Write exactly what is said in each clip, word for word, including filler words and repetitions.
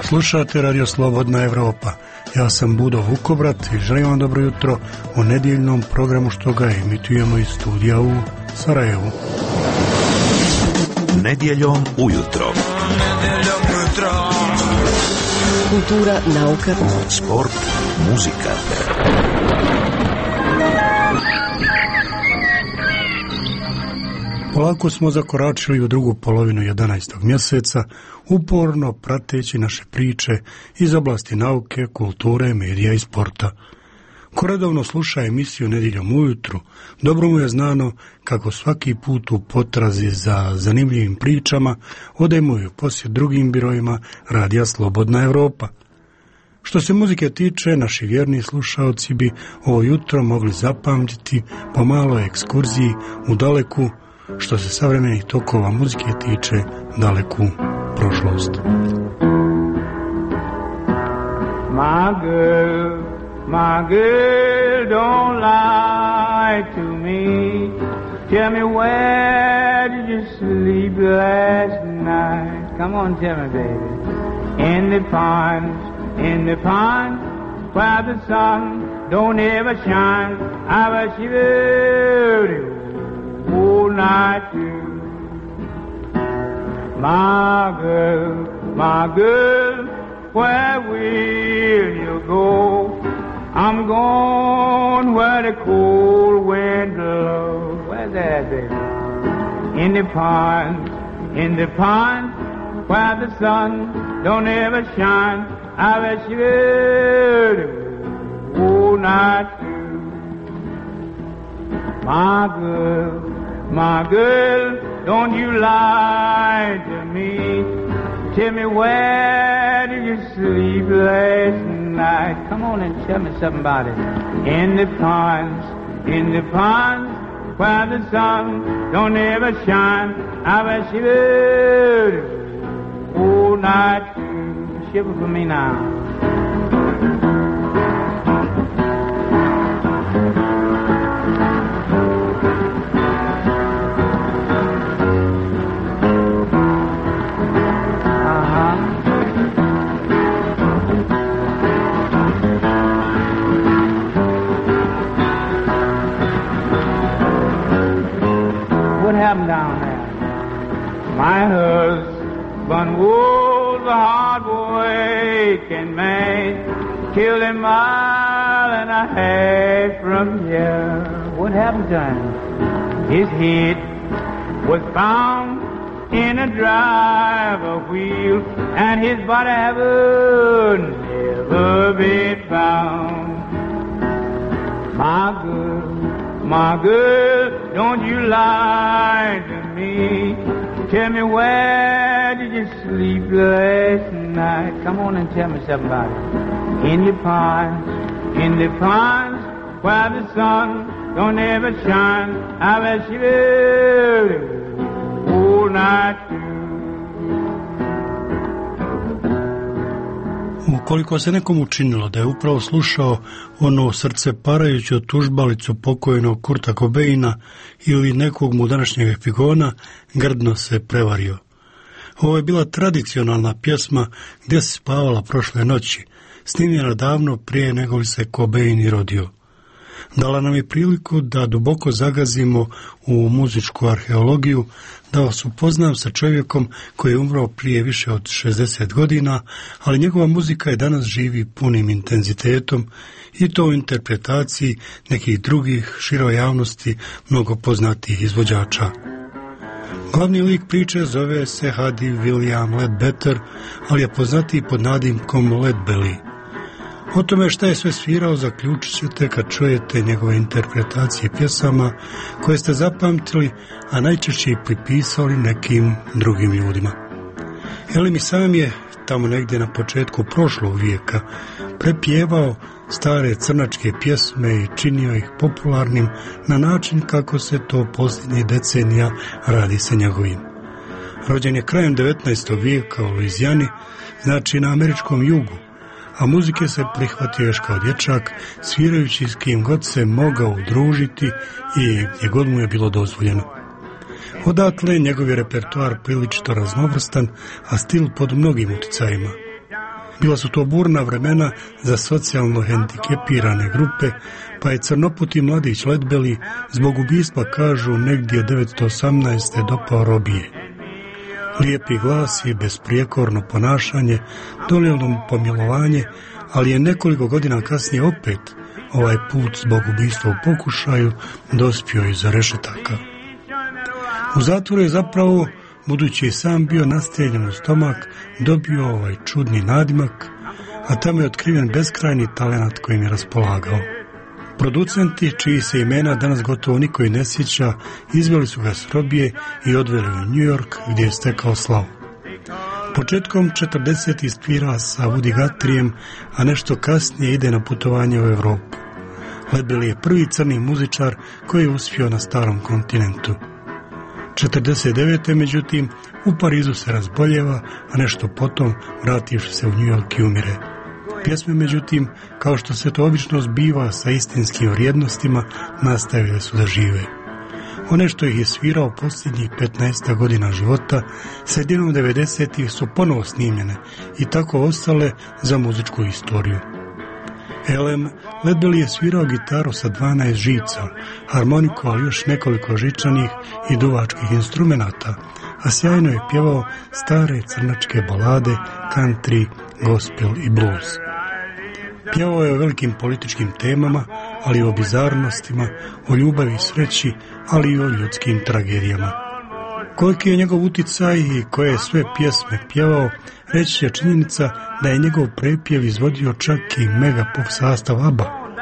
Slušate Radio Slobodna Evropa. Ja sam Budo Vukobrat i želim vam dobro jutro u nedjeljnom programu što ga emitujemo iz studija u Sarajevu. Nedjeljom ujutro. Nedjeljom ujutro. Kultura, nauka, sport, muzika. Polako smo zakoračili u drugu polovinu jedanaestog mjeseca, uporno prateći naše priče iz oblasti nauke, kulture, medija i sporta. Ko redovno sluša emisiju Nedjeljom ujutru, dobro mu je znano kako svaki put u potrazi za zanimljivim pričama odemo i u posjet drugim birojima Radija Slobodna Evropa. Što se muzike tiče, naši vjerni slušaoci bi ovo jutro mogli zapamtiti po maloj ekskurziji u daleku, što se savremenih tokova muzike tiče, daleku prošlost. My girl, my girl, don't lie to me. Tell me, where did you sleep last night? Come on, tell me, baby. In the pond, in the pond, where the sun don't ever shine. I was shivering all night too. My girl, my girl, where will you go? I'm going where the cold wind blows. Where's that, baby? In the pond, in the pond, where the sun don't ever shine. I was shivering all night too. My girl, my girl, don't you lie to me. Tell me, where did you sleep last night? Come on and tell me something about it. In the ponds, in the ponds, where the sun don't ever shine. I was shivering all night too. Shiver for me now. Down there. My husband was a hard-working man, killed a mile and a half from here. What happened to him? His head was found in a driver wheel, and his body haven't never been found. My girl, my girl, don't you lie to me. Tell me, where did you sleep last night? Come on and tell me something about it. In the ponds, in the ponds, where the sun don't ever shine. I was shivering all night too. Ukoliko se nekom učinilo da je upravo slušao ono srce parajuću tužbalicu pokojnog Kurta Cobaina ili nekog mu današnjeg epigona, grdno se prevario. Ovo je bila tradicionalna pjesma gdje se spavala prošle noći, snimljena davno prije nego li se Cobain i rodio. Dala nam je priliku da duboko zagazimo u muzičku arheologiju, da vas upoznam sa čovjekom koji je umro prije više od šezdeset godina, ali njegova muzika je danas živi punim intenzitetom i to u interpretaciji nekih drugih široj javnosti mnogo poznatih izvođača. Glavni lik priče zove se Hadi William Ledbetter, ali je poznatiji pod nadimkom Leadbelly. O tome šta je sve svirao zaključit ćete kad čujete njegove interpretacije pjesama koje ste zapamtili, a najčešće i pripisali nekim drugim ljudima. Elimi sam je tamo negdje na početku prošlog vijeka prepjevao stare crnačke pjesme i činio ih popularnim na način kako se to posljednjih decenija radi sa njegovim. Rođen je krajem devetnaestog vijeka u Luizijani, znači na američkom jugu, a muzike se prihvatio još kao dječak, svirajući s kim god se mogao udružiti i gdje god mu je bilo dozvoljeno. Odatle njegov je repertoar prilično raznovrstan, a stil pod mnogim uticajima. Bila su to burna vremena za socijalno hendikepirane grupe, pa je crnoputi mladić Leadbelly zbog ubistva, kažu, negdje devetsto osamnaeste dopao robije. Lijepi glas i besprijekorno ponašanje donijelo mu pomilovanje, ali je nekoliko godina kasnije opet, ovaj put zbog ubistva u pokušaju, dospio iza rešetaka. U zatvoru je zapravo, budući je sam bio nastrijeljen u stomak, dobio ovaj čudni nadimak, a tamo je otkriven beskrajni talenat kojim je raspolagao. Producenti, čiji se imena danas gotovo niko i ne sjeća, izveli su ga s robije i odveli u New York, gdje je stekao slavu. Početkom četrdesetih svira sa Woody Guthriejem, a nešto kasnije ide na putovanje u Europu. Leadbelly je prvi crni muzičar koji je uspio na starom kontinentu. četrdeset devete. međutim, u Parizu se razboljeva, a nešto potom, vrativši se u New York, i umire. Pjesme, međutim, kao što se to obično zbiva sa istinskim vrijednostima, nastavile su da žive. One što ih je svirao posljednjih petnaest godina života, sredinom devedesetih su ponovo snimljene i tako ostale za muzičku istoriju. Elem, Leadbelly je svirao gitaru sa dvanaest žica, harmoniku, ali još nekoliko žičanih i duvačkih instrumenata, a sjajno je pjevao stare crnačke balade, country, gospel i blues. Pjevao je o velikim političkim temama, ali i o bizarnostima, o ljubavi i sreći, ali i o ljudskim tragedijama. Koliki je njegov uticaj i koje je sve pjesme pjevao, reći je činjenica da je njegov prepjev izvodio čak i mega pop sastav ABBA.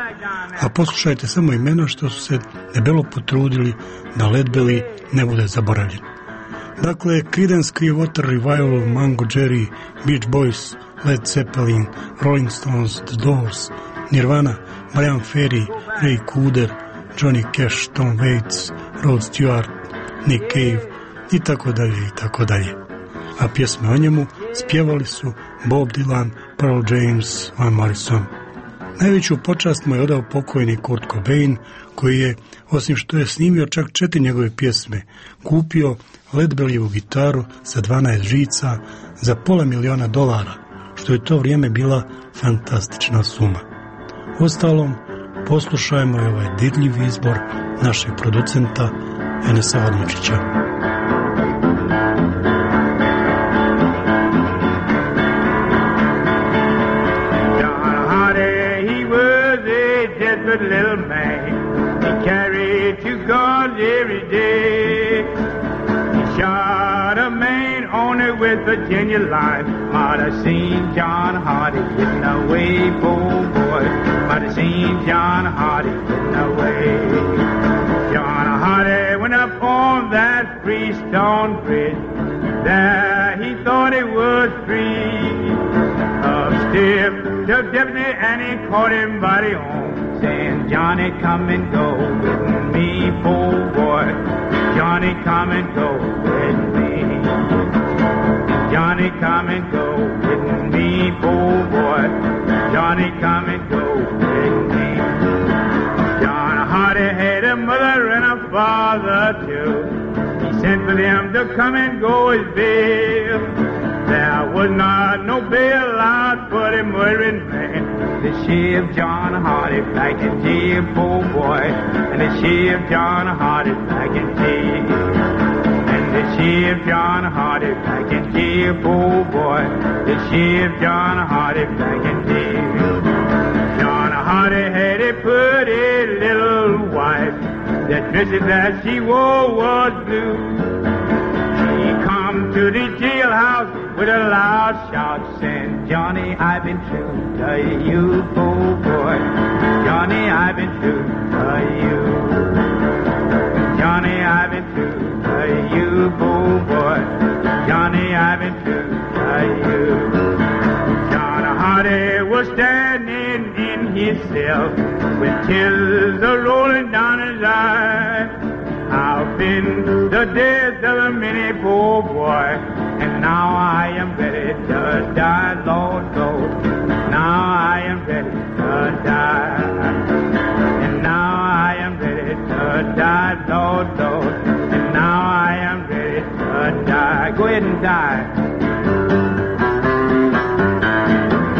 A poslušajte samo imena što su se debelo potrudili da Leadbelly ne bude zaboravljen. Dakle, Creedence Clearwater Revival, Mango Jerry, Beach Boys, Led Zeppelin, Rolling Stones, The Doors, Nirvana, Brian Ferry, Ray Cooder, Johnny Cash, Tom Waits, Rod Stewart, Nick Cave i tako dalje i tako dalje. A pjesme o njemu spjevali su Bob Dylan, Pearl James, Van Morrison. Najveću počast mu je odao pokojni Kurt Cobain, koji je, osim što je snimio čak četiri njegove pjesme, kupio Leadbellyvu gitaru sa dvanaest žica za pola miliona dolara, što je to vrijeme bila fantastična suma. Ostalom, poslušajmo i ovaj dirljiv izbor našeg producenta Enesa Vadmočića. Little man, he carried two guns every day. He shot a man on it with Virginia line. Might have seen John Hardy getting away, poor boy. Might have seen John Hardy getting away. John Hardy went up on that freestone bridge. There he thought it was free. Up stiff to Deputy and he caught him by the arm, saying, Johnny, come and go with me, poor boy. Johnny, come and go with me. Johnny, come and go with me, poor boy. Johnny, come and go with me. John Hardy had a mother and a father too. He sent for them to come and go his bail. There was not no bail out for the murdering man. They shaved John Hardy back in jail, poor boy. And they shaved John Hardy back in jail. And they shaved John Hardy back in jail, poor boy. They shaved John Hardy back in jail. John Hardy had a pretty little wife. The dresses that she wore was blue. She come to the jailhouse with a loud shout, saying, Johnny, I've been true to you, poor boy. Johnny, I've been true to you. Johnny, I've been true to you, poor boy. Johnny, I've been true to you. John Hardy was standing in his cell with tears a-rolling down his eyes. I've been the death of a many poor boy, and now I am ready to die, Lord, Lord. Now I am ready to die, and now I am ready to die, Lord, Lord. And now I am ready to die. Go ahead and die.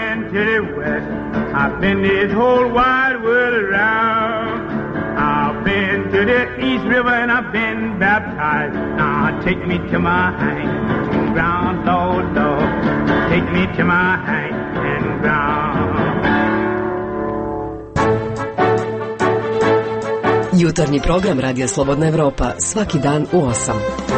been to the west, I've been this whole wide world around. I've been to the East River and I've been baptized. Now take me to my hanging ground, Lord, Lord. Take me to my hanging ground. Jutarnji program Radija Slobodna Evropa, svaki dan u osam.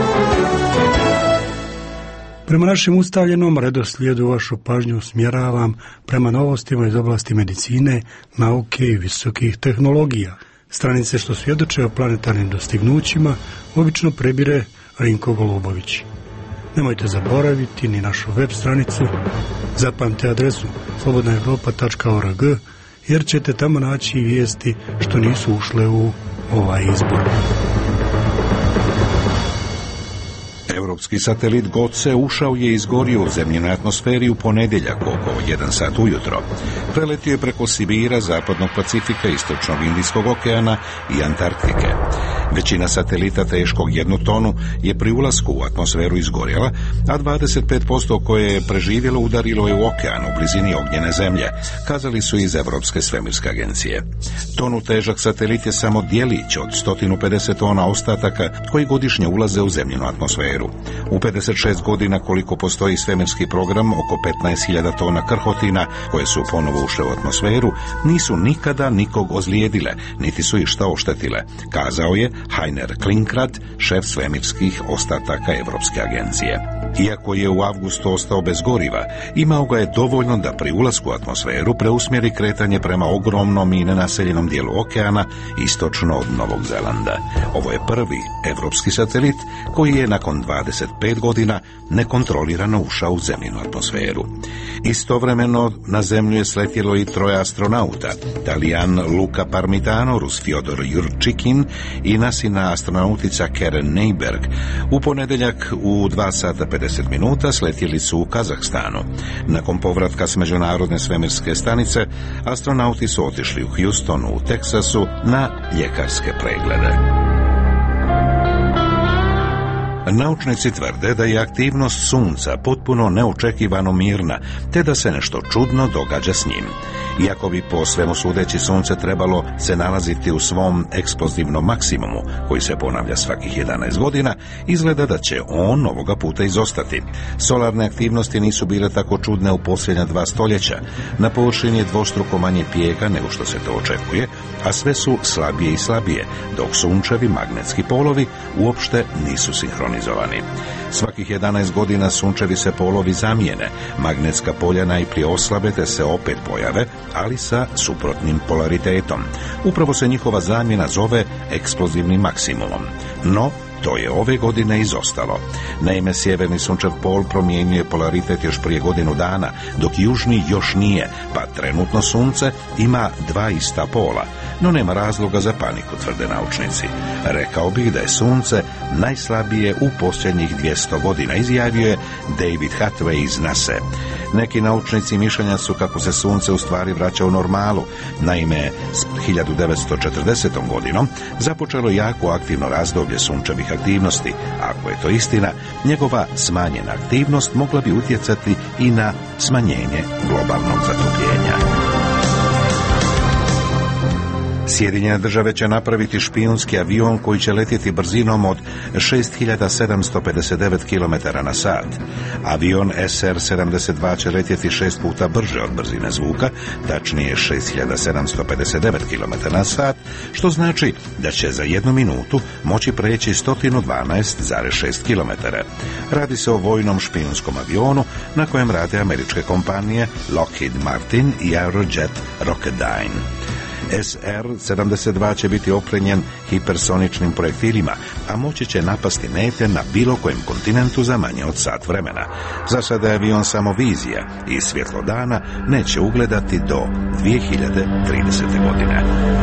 Prema našem ustaljenom redoslijedu vašu pažnju usmjeravam prema novostima iz oblasti medicine, nauke i visokih tehnologija. Stranice što svjedoče o planetarnim dostignućima obično prebire Rinko Golubović. Nemojte zaboraviti ni našu web stranicu, zapamte adresu slobodna evropa tačka org, jer ćete tamo naći vijesti što nisu ušle u ovaj izbor. Europski satelit Gotse ušao je i izgorio u zemljinoj atmosferi u ponedjeljak oko jedan sat ujutro. Preletio je preko Sibira, zapadnog Pacifika, istočnog Indijskog okeana i Antarktike. Većina satelita teškog jednu tonu je pri ulasku u atmosferu izgorjela, a dvadeset pet posto koje je preživjelo udarilo je u okean u blizini ognjene zemlje, kazali su iz Europske svemirske agencije. Tonu težak satelit je samo dijelić od sto pedeset tona ostataka koji godišnje ulaze u zemljinu atmosferu. U pedeset šest godina koliko postoji svemirski program, oko petnaest hiljada tona krhotina koje su ponovo ušle u atmosferu nisu nikada nikog ozlijedile, niti su išta oštetile, kazao je Heiner Klinkrad, šef svemirskih ostataka Europske agencije. Iako je u avgustu ostao bez goriva, imao ga je dovoljno da pri ulasku u atmosferu preusmjeri kretanje prema ogromnom i nenaseljenom dijelu okeana istočno od Novog Zelanda. Ovo je prvi europski satelit koji je nakon dvadeset pet godina nekontrolirano ušao u zemljinu atmosferu. Istovremeno na zemlju je sletjelo i troje astronauta, Talijan Luca Parmitano, Rus Fjodor Jurčikin i nasina astronautica Karen Neiberg. U ponedjeljak u dva sata pedeset minuta sletjeli su u Kazahstanu. Nakon povratka s međunarodne svemirske stanice, astronauti su otišli u Houstonu u Teksasu na ljekarske preglede. Naučnici tvrde da je aktivnost Sunca potpuno neočekivano mirna, te da se nešto čudno događa s njim. Iako bi po svemu sudeći Sunce trebalo se nalaziti u svom eksplozivnom maksimumu, koji se ponavlja svakih jedanaest godina, izgleda da će on ovoga puta izostati. Solarne aktivnosti nisu bile tako čudne u posljednja dva stoljeća. Na površini je dvostruko manje pjega nego što se to očekuje, a sve su slabije i slabije, dok sunčevi magnetski polovi uopšte nisu sinhronizovani. Svakih jedanaest godina sunčevi se polovi zamijene, magnetska polja najprije oslabe te se opet pojave, ali sa suprotnim polaritetom. Upravo se njihova zamjena zove eksplozivnim maksimumom. No, to je ove godine izostalo. Naime, sjeverni sunčev pol promijenio polaritet još prije godinu dana, dok južni još nije, pa trenutno sunce ima dva ista pola. No nema razloga za paniku, tvrde naučnici. Rekao bih da je sunce najslabije u posljednjih dvjesto godina, izjavio je David Hathaway iz nase. Neki naučnici mišljenja su kako se sunce u stvari vraća u normalu. Naime, s hiljadu devetsto četrdesetom godinom započelo jako aktivno razdoblje sunčevih aktivnosti. Ako je to istina, njegova smanjena aktivnost mogla bi utjecati i na smanjenje globalnog zatopljenja. Sjedinjene države će napraviti špijunski avion koji će letjeti brzinom od šest hiljada sedamsto pedeset devet kilometara na sat. Avion S R sedamdeset dva će letjeti šest puta brže od brzine zvuka, tačnije šest hiljada sedamsto pedeset devet kilometara na sat, što znači da će za jednu minutu moći preći sto dvanaest zarez šest kilometara. Radi se o vojnom špijunskom avionu na kojem rade američke kompanije Lockheed Martin i Aerojet Rocketdyne. S R sedamdeset dva će biti opremljen hipersoničnim projektilima, a moći će napasti mete na bilo kojem kontinentu za manje od sat vremena. Za sada je avion samo vizija i svjetlo dana neće ugledati do dvije hiljade tridesete. godine.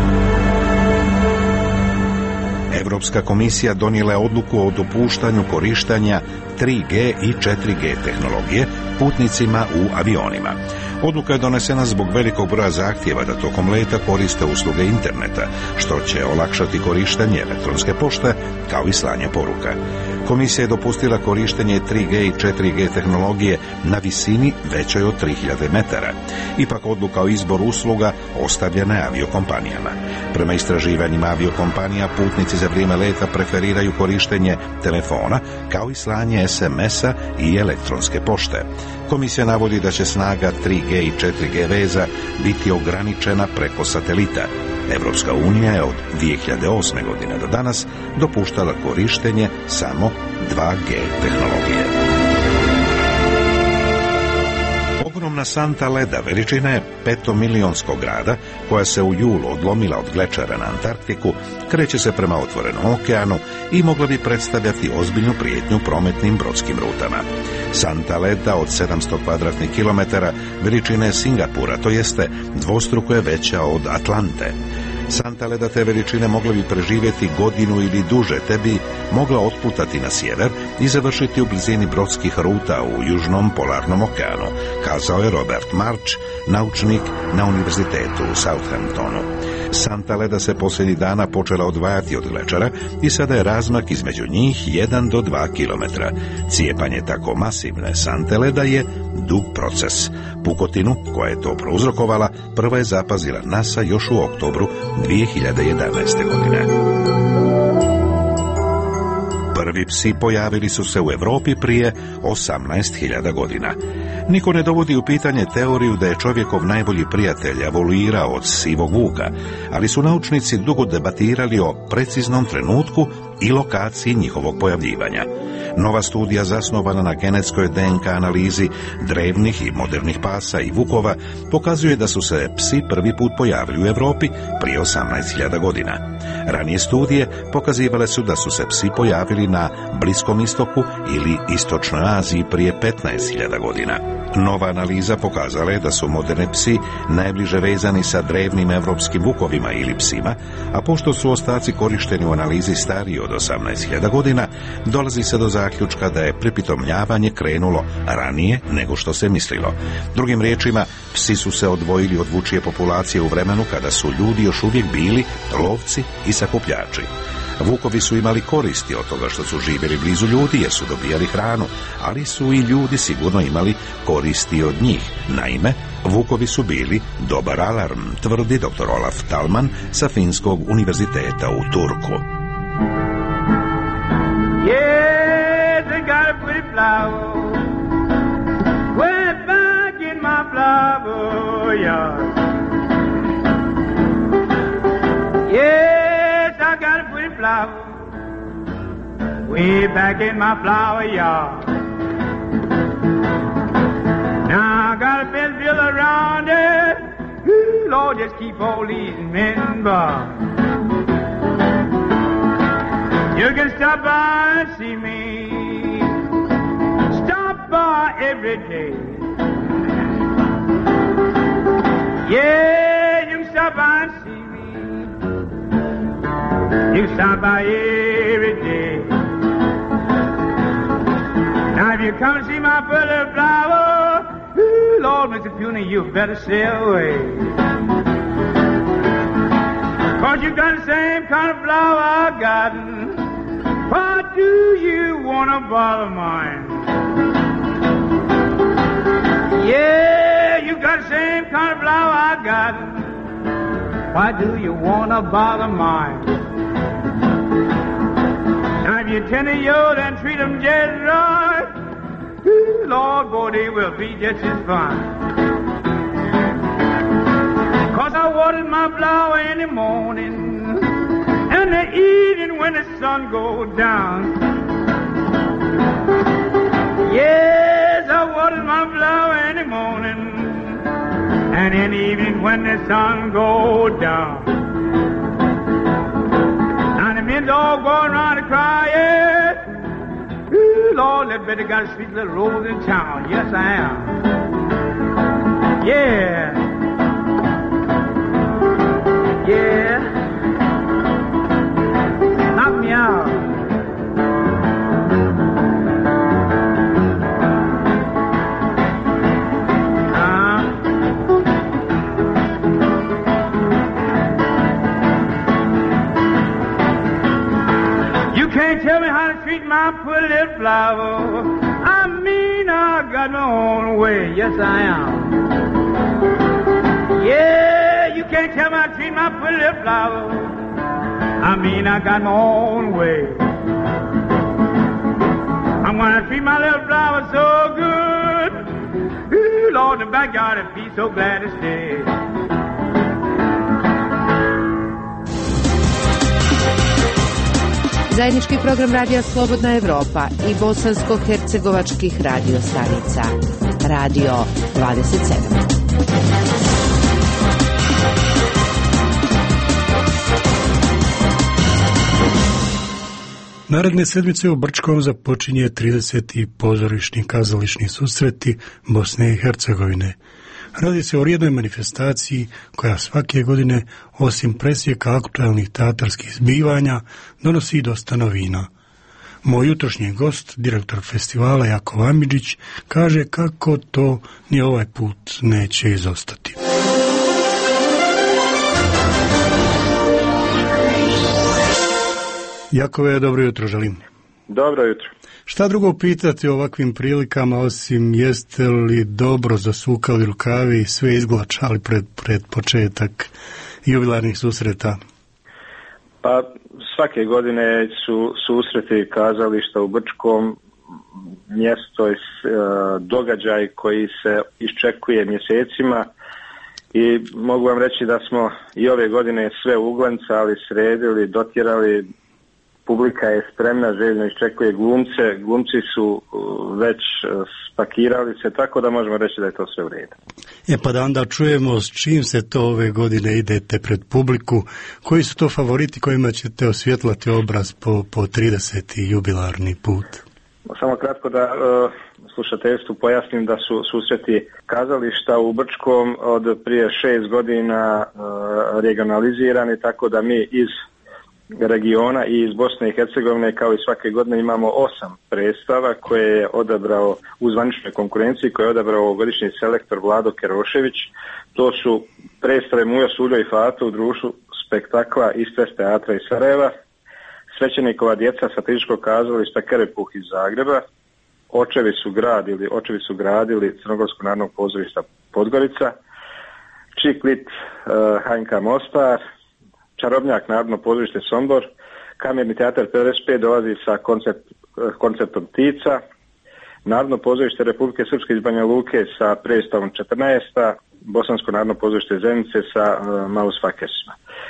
Europska komisija donijela je odluku o dopuštanju korištenja tri G i četiri G tehnologije putnicima u avionima. Odluka je donesena zbog velikog broja zahtjeva da tokom leta koriste usluge interneta, što će olakšati korištenje elektronske pošte kao i slanje poruka. Komisija je dopustila korištenje tri G i četiri G tehnologije na visini većoj od tri hiljade metara. Ipak odluka o izboru usluga ostavljena je aviokompanijama. Prema istraživanjima aviokompanija, putnici za vrijeme leta preferiraju korištenje telefona kao i slanje es em es-a i elektronske pošte. Komisija navodi da će snaga tri G i četiri G veza biti ograničena preko satelita. Evropska unija je od dvije hiljade osme. godine do danas dopuštala korištenje samo dva G tehnologije. Ogromna santa leda veličine petomilionskog grada, koja se u julu odlomila od glečera na Antarktiku, kreće se prema otvorenom okeanu i mogla bi predstavljati ozbiljnu prijetnju prometnim brodskim rutama. Santa leda od sedamsto kvadratnih kilometara veličine Singapura, to jeste dvostruko je veća od Atlante. Santa leda te veličine mogla bi preživjeti godinu ili duže, te bi mogla otputati na sjever i završiti u blizini brodskih ruta u Južnom polarnom okeanu, kazao je Robert March, naučnik na univerzitetu u Southamptonu. Santa leda se posljednjih dana počela odvajati od glečera i sada je razmak između njih jedan do dva kilometra. Cijepanje tako masivne sante leda je dug proces. Pukotinu, koja je to prouzrokovala, prva je zapazila NASA još u oktobru dvije hiljade jedanaeste. godine. Prvi psi pojavili su se u Europi prije osamnaest hiljada godina. Niko ne dovodi u pitanje teoriju da je čovjekov najbolji prijatelj evoluirao od sivog vuka, ali su naučnici dugo debatirali o preciznom trenutku i lokaciji njihovog pojavljivanja. Nova studija zasnovana na genetskoj D N K analizi drevnih i modernih pasa i vukova pokazuje da su se psi prvi put pojavili u Europi prije osamnaest hiljada godina. Ranije studije pokazivale su da su se psi pojavili na Bliskom istoku ili Istočnoj Aziji prije petnaest hiljada godina. Nova analiza pokazala je da su moderni psi najbliže vezani sa drevnim evropskim vukovima ili psima, a pošto su ostaci korišteni u analizi stariji od osamnaest hiljada godina, dolazi se do zaključka da je pripitomljavanje krenulo ranije nego što se mislilo. Drugim riječima, psi su se odvojili od vučije populacije u vremenu kada su ljudi još uvijek bili lovci i sakupljači. Vukovi su imali koristi od toga što su živjeli blizu ljudi jer su dobijali hranu, ali su i ljudi sigurno imali koristi od njih. Naime, vukovi su bili dobar alarm, tvrdi doktor Olaf Talman sa Finskog univerziteta u Turku. Yes, I got a pretty flower. Way back in my flower yard. Yes, I got a pretty flower. Way back in my flower yard. Now I got a fence built around it. Ooh, Lord, just keep all these men by. You can stop by and see me. Stop by every day. Yeah, you can stop by and see me. You can stop by every day. Now if you come and see my pretty flower, ooh, Lord, Mister Puny, you better stay away. Cause you got the same kind of flower I got. Why do you wanna bother mine? Yeah, you got the same kind of flower I got. Why do you wanna bother mine? Now if you tend to yours and treat them just right, Lord, boy, they will be just as fine. Cause I watered my flower in the morning and the evening when the sun goes down. Yes, I watered my flower in the morning and in the evening when the sun goes down. Now the men all going around and crying, ooh, Lord, that better got a sweet little rose in town. Yes, I am. Yeah. Yeah. Knock me out. Uh. You can't tell me how to treat my pretty flower. I mean, I got my own way. Yes, I am. Yeah, you can't tell me I treat my pretty little flower. I mean, I got my own way. I'm gonna treat my little flower so good. Ooh, Lord, in the backyard, I'd be so glad to stay. Zajednički program Radija Slobodna Evropa i bosansko-hercegovačkih radio stanica. Radio dvadeset sedam. Naredne sedmice u Brčkom započinje trideseti pozorišni kazališni susreti Bosne i Hercegovine. Radi se o rijednoj manifestaciji koja svake godine, osim presjeka aktualnih teatarskih zbivanja, donosi dosta novina. Moj jutrošnji gost, direktor festivala Jakov Amidžić, kaže kako to ni ovaj put neće izostati. Jakove, dobro jutro želim. Dobro jutro. Šta drugo pitati o ovakvim prilikama, osim jeste li dobro zasukali rukavi i sve izglačali pred, pred početak jubilarnih susreta? Pa svake godine su susreti kazališta u Brčkom mjesto, e, događaj koji se iščekuje mjesecima i mogu vam reći da smo i ove godine sve uglancali, sredili, dotjerali. Publika je spremna, željno iščekuje glumce, glumci su već spakirali se, tako da možemo reći da je to sve u redu. E pa da onda čujemo s čim se to ove godine idete pred publiku, koji su to favoriti kojima ćete osvjetlati obraz po, po trideseti jubilarni put? Samo kratko da uh, slušateljstvu pojasnim da su susreti kazališta u Brčkom od prije šest godina uh, regionalizirani, tako da mi iz regiona i iz Bosne i Hercegovine kao i svake godine imamo osam predstava koje je odabrao u zvaničnoj konkurenciji, koje je odabrao ovogodišnji selektor Vlado Kerošević. To su predstave Mujo, Suljo i Fato u društvu spektakla Istres teatra iz Sarajeva, Svećenikova djeca satiričkog kazališta Kerepuh iz Zagreba, Očevi su gradili, očevi su gradili Crnogorskog narodnog pozorišta Podgorica, Čiklit uh, H N K Mostar, Čarobnjak Narodno pozorište Sombor, Kamerni teatar pedeset pet dolazi sa koncept, konceptom Tica, Narodno pozorište Republike Srpske iz Banja Luke sa predstavom četrnaesta, Bosansko narodno pozorište Zenice sa uh, Maus Fakesima.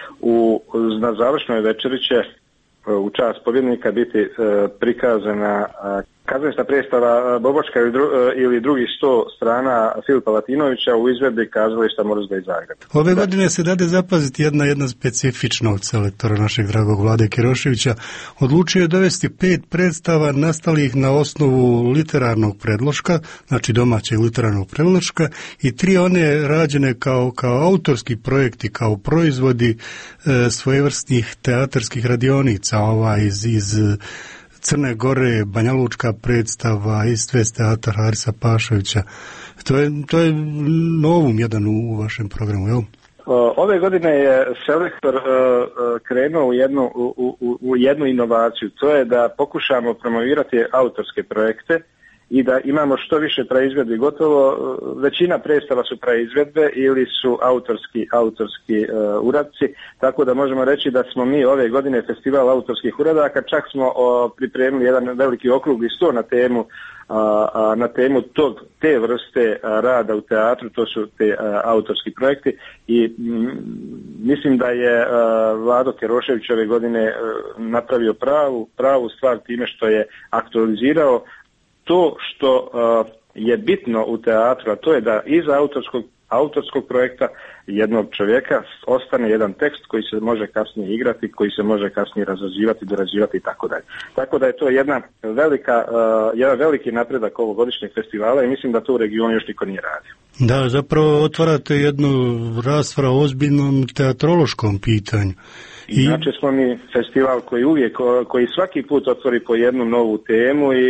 U, na završnoj večeri će uh, u čast pobjednika biti uh, prikazana uh, kazališna predstava Bobočka ili, dru, ili drugih sto strana Filipa Latinovića u izvedbi kazališta Morozba iz Zagreba. Ove godine se dade zapaziti jedna jedna specifična od selektora našeg dragog Vlade Keroševića. Odlučio je dovesti pet predstava nastalih na osnovu literarnog predloška, znači domaćeg literarnog predloška, i tri one rađene kao, kao autorski projekti, kao proizvodi e, svojevrsnih teatarskih radionica, ova iz, iz Crne Gore, Banja Lučka predstava, Istres teatar Harisa Pašovića. To je, to je novum jedan u, u vašem programu, jel? Ove godine je selektor uh, krenuo u jednu, u, u, u jednu inovaciju. To je da pokušamo promovirati autorske projekte i da imamo što više praizvedbi. Gotovo većina predstava su praizvedbe ili su autorski, autorski uh, uradci, tako da možemo reći da smo mi ove godine festival autorskih uradaka, čak smo uh, pripremili jedan veliki okrugli sto na temu A, a, na temu tog, te vrste a, rada u teatru, to su te a, autorski projekti i m, mislim da je a, Vlado Kerošević ove godine a, napravio pravu, pravu stvar time što je aktualizirao to što a, je bitno u teatru, a to je da iza autorskog autorskog projekta jednog čovjeka ostane jedan tekst koji se može kasnije igrati, koji se može kasnije razrađivati, dorađivati i tako dalje. Tako da je to jedna velika, uh, jedan veliki napredak ovogodišnjeg festivala i mislim da to u regionu još niko nije radio. Da, zapravo otvarate jednu raspravu o ozbiljnom teatrološkom pitanju. I... Inače smo mi festival koji uvijek, koji svaki put otvori po jednu novu temu i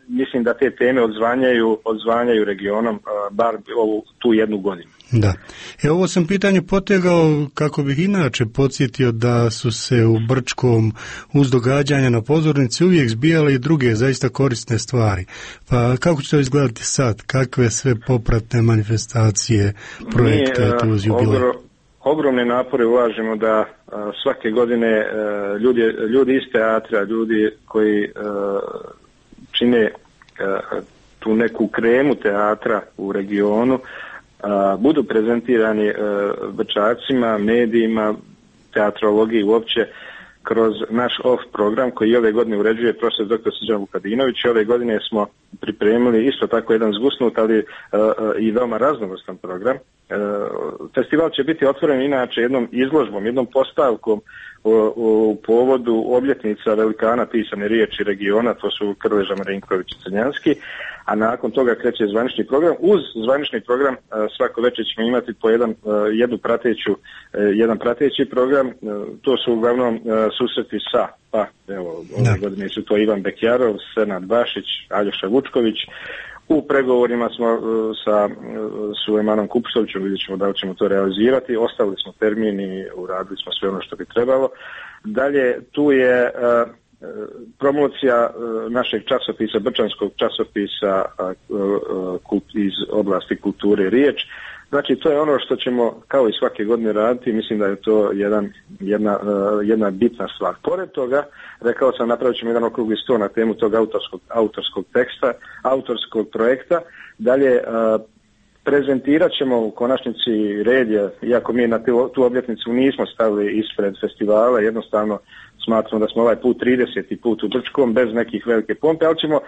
mislim da te teme odzvanjaju, odzvanjaju regionom, bar ovu tu jednu godinu. Da. E, ovo sam pitanje potegao kako bih inače podsjetio da su se u Brčkom uz događanja na pozornici uvijek zbijale i druge zaista korisne stvari. Pa kako će to izgledati sad? Kakve sve popratne manifestacije, projekte tu uz jubilej? Ogromne napore ulažemo da a, svake godine a, ljudi, ljudi iz teatra, ljudi koji a, čine a, tu neku kremu teatra u regionu, a, budu prezentirani a, Brčacima, medijima, teatrologiji uopće kroz naš off program koji ove godine uređuje profesor doktor Srđan Vukadinović. Ove godine smo pripremili isto tako jedan zgusnut, ali a, a, i veoma raznovrstan program. Festival će biti otvoren inače jednom izložbom, jednom postavkom u, u povodu obljetnica velikana pisane riječi regiona, to su Krleža, Marinković i Crnjanski, a nakon toga kreće zvanični program. Uz zvanični program svako večer ćemo imati po jedan, jednu prateću, jedan prateći program, to su uglavnom susreti sa, pa evo, ove godine su to Ivan Bekjarov, Senad Bašić, Aljoša Vučković. U pregovorima smo uh, sa uh, Sulejmanom Kupstovićem, vidjet ćemo da li ćemo to realizirati. Ostavili smo termin i uradili smo sve ono što bi trebalo. Dalje, tu je uh, promocija uh, našeg časopisa, brčanskog časopisa uh, uh, kult, iz oblasti kulture riječ. Znači, to je ono što ćemo kao i svake godine raditi. Mislim da je to jedan, jedna, uh, jedna bitna stvar. Pored toga, rekao sam, napravit ćemo jedan okrugli sto na temu tog autorskog, autorskog teksta, autorskog projekta. Dalje, uh, prezentirat ćemo u konačnici red je, iako mi na tu, tu obljetnicu nismo stavili ispred festivala, jednostavno smatramo da smo ovaj put trideseti put u Brčkom, bez nekih velike pompe, ali ćemo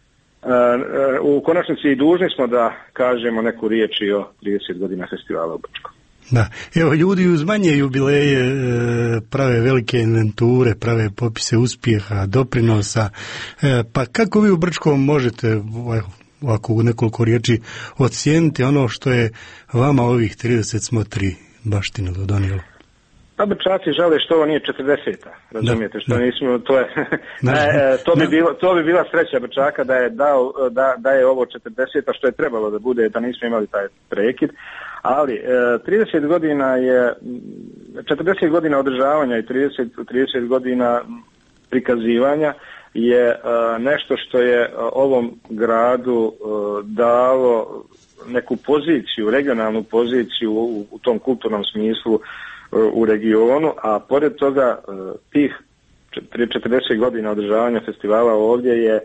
u konačnici i dužni smo da kažemo neku riječ i o trideset godina festivala u Brčkom. Da, evo ljudi uz manje jubileje prave velike inventure, prave popise uspjeha, doprinosa, pa kako vi u Brčkom možete ovako u nekoliko riječi ocijeniti ono što je vama ovih trideset smotri baštine donijelo? Pa Brčaci žele što ovo nije četrdeseta, razumijete, što da. nismo, to je, ne, to bi bilo, to bi bila sreća Brčaka da je dao, da, da je ovo četrdeseta što je trebalo da bude, da nismo imali taj prekid, ali trideset godina je, četrdeset godina održavanja i trideset, trideset godina prikazivanja je nešto što je ovom gradu dalo neku poziciju, regionalnu poziciju u, u tom kulturnom smislu u regionu, a pored toga tih četrdeset godina održavanja festivala ovdje je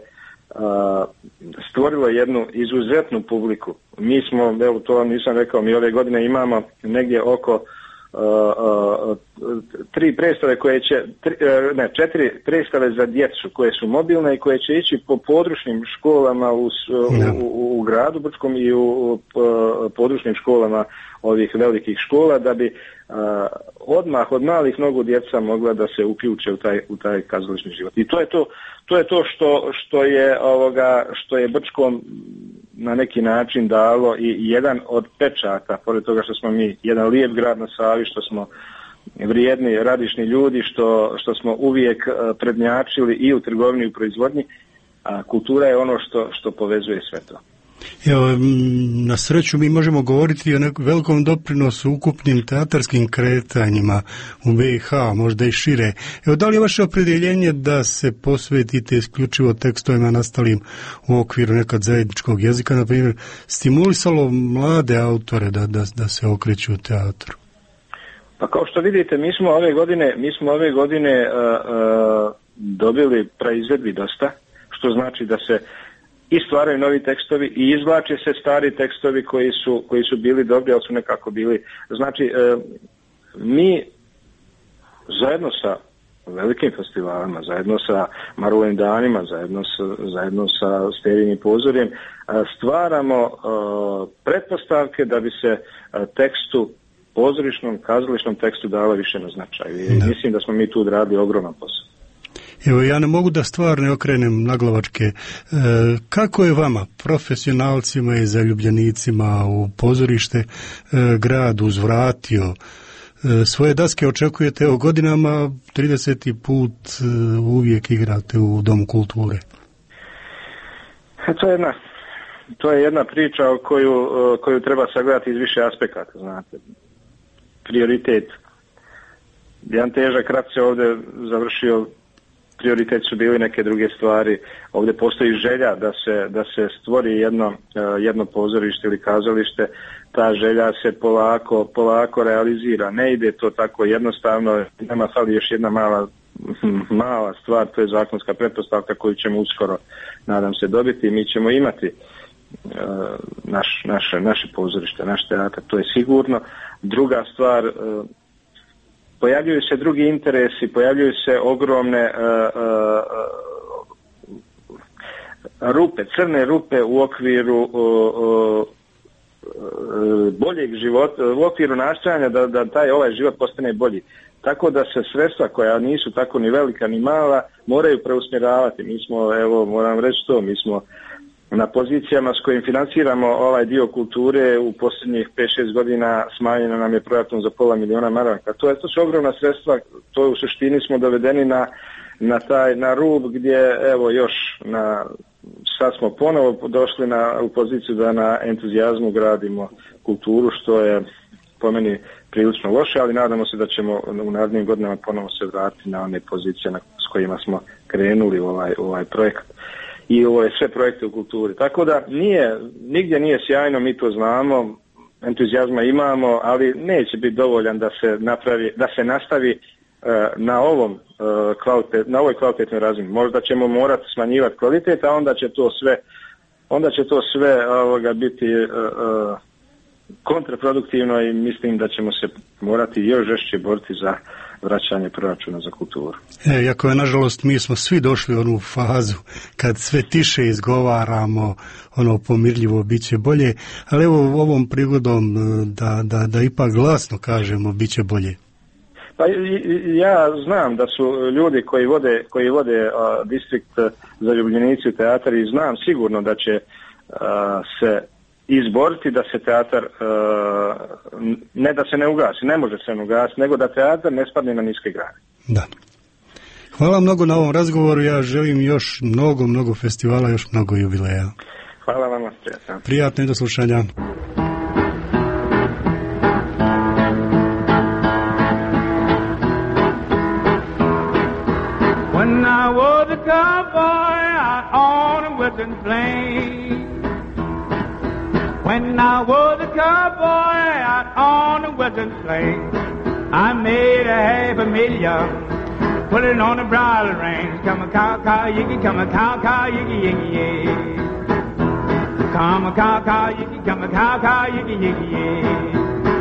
stvorilo jednu izuzetnu publiku. Mi smo, evo to vam nisam rekao, mi ove godine imamo negdje oko Uh, uh, tri predstave koje će, tri, uh, ne, četiri predstave za djecu koje su mobilne i koje će ići po područnim školama u, u, u, u gradu Brčkom i u, u područnim školama ovih velikih škola da bi uh, odmah od malih nogu djeca mogla da se uključe u taj, u taj kazališni život. I to je to, to je to što, što je ovoga, što je Brčkom na neki način dalo i jedan od pečata, pored toga što smo mi jedan lijep grad na Savi, što smo vrijedni, radišni ljudi, što, što smo uvijek prednjačili i u trgovini i u proizvodnji, a kultura je ono što, što povezuje sve to. Evo, na sreću mi možemo govoriti o nekom velikom doprinosu ukupnim teatarskim kretanjima u B i H, možda i šire. Evo, da li je vaše opredjeljenje da se posvetite isključivo tekstovima nastalim u okviru nekad zajedničkog jezika, na primjer, stimulisalo mlade autore da, da, da se okreću u teatru? Pa kao što vidite, mi smo ove godine, mi smo ove godine uh, uh, dobili proizvedbi dosta, što znači da se i stvaraju novi tekstovi i izvlače se stari tekstovi koji su, koji su bili dobri, ali su nekako bili. Znači, e, mi zajedno sa velikim festivalima, zajedno sa Marulovim danima, zajedno sa, zajedno sa Sterijnim pozorjem, stvaramo e, pretpostavke da bi se tekstu, pozorišnom, kazališnom tekstu dalo više na značaj. I mislim da smo mi tu odradili ogroman posao. Evo, ja ne mogu da stvar ne okrenem naglavačke. E, kako je vama, profesionalcima i zaljubljenicima u pozorište, e, grad uzvratio? E, svoje daske očekujete o godinama, trideseti put e, uvijek igrate u Domu kulture. To je jedna, to je jedna priča koju, koju treba sagledati iz više aspekata, znate. Prioritet. Jedan težak rat se ovdje završio, prioritet su bili neke druge stvari. Ovdje postoji želja da se, da se stvori jedno, jedno pozorište ili kazalište. Ta želja se polako, polako realizira. Ne ide to tako jednostavno. Nama fali još jedna mala, mala stvar, to je zakonska pretpostavka koju ćemo uskoro, nadam se, dobiti. Mi ćemo imati uh, naš, naše, naše pozorište, naš teatar, to je sigurno. Druga stvar, uh, pojavljuju se drugi interesi, pojavljuju se ogromne uh, uh, rupe, crne rupe u okviru uh, uh, boljeg života, u okviru nastojanja da, da taj ovaj život postane bolji. Tako da se sredstva koja nisu tako ni velika ni mala moraju preusmjeravati. Mi smo, evo, moram reći to, mi smo na pozicijama s kojim financiramo ovaj dio kulture u posljednjih pet šest godina smanjeno nam je proračun za pola miliona maraka. To, je, to su ogromna sredstva, to je u suštini smo dovedeni na, na taj na rub gdje, evo, još na sad smo ponovo došli na, u poziciju da na entuzijazmu gradimo kulturu, što je po meni prilično loše, ali nadamo se da ćemo u narednim godinama ponovo se vratiti na one pozicije na, s kojima smo krenuli u ovaj, ovaj projekt. I ovo je sve projekte u kulturi. Tako da nije, nigdje nije sjajno, mi to znamo, entuzijazma imamo, ali neće biti dovoljan da se napravi, da se nastavi uh, na ovom uh, kvalitet, na ovoj kvalitetnoj razini. Možda ćemo morati smanjivati kvalitet, a onda će to sve, onda će to sve ovoga biti uh, uh, kontraproduktivno i mislim da ćemo se morati još žešće boriti za vraćanje proračuna za kulturu. E, iako je, nažalost, mi smo svi došli u onu fazu kad sve tiše izgovaramo, ono pomirljivo bit će bolje, ali evo ovom prigodom da, da, da ipak glasno kažemo bit će bolje. Pa ja znam da su ljudi koji vode, koji vode uh, distrikt za Ljubljenici u teatar i znam sigurno da će uh, se izboriti da se teatar, uh, ne da se ne ugasi, ne može se ne ugasiti, nego da teatar ne spadne na niske grane. Da. Hvala mnogo na ovom razgovoru, ja želim još mnogo, mnogo festivala, još mnogo jubileja. Hvala vam, prijatno. Prijatno i do slušanja. When I was a cowboy out on a western plain, when I was a cowboy out on the western plain, I made a half a million, put it on the bridle reins. Come a cow, cow, yiggy, come a cow, cow, yiggy, yiggy, yeah. Come a cow, cow, yiggy, come a cow, cow, yiggy, yiggy, yeah.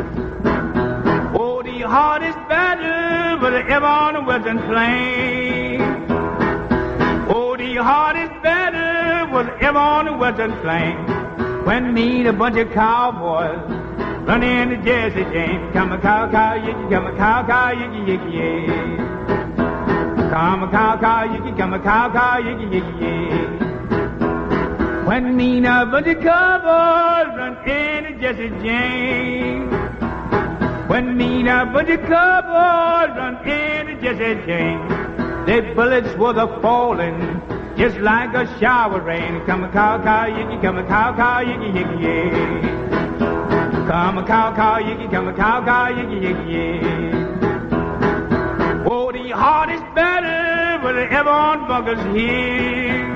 Oh, the hardest battle was ever on the western plain. Oh, the hardest battle was ever on the western plain. When me and a bunch of cowboys run into Jesse James, come a cow, cow, yiggy, come a cow, cow, yiggy, yiggy, yeah. Come a cow, cow, yiggy, come a cow, cow, yiggy, yiggy, yeah. When me and a bunch of cowboys run into Jesse James, when me and a bunch of cowboys run into Jesse James, their bullets was a falling just like a shower rain. Come a cow, cow, yiggy, come a cow, cow, yiggy, yiggy, yeah. Come a cow, cow, yiggy, come a cow, cow, yiggy, yiggy, yeah. Oh, the hardest battle was ever on Bunker's Hill.